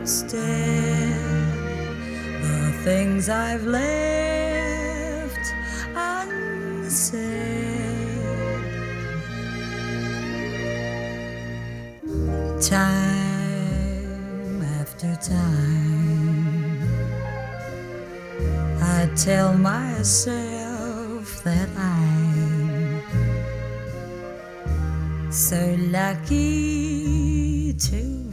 instead the things I've left unsaid. Time after time, I tell myself that I'm so lucky to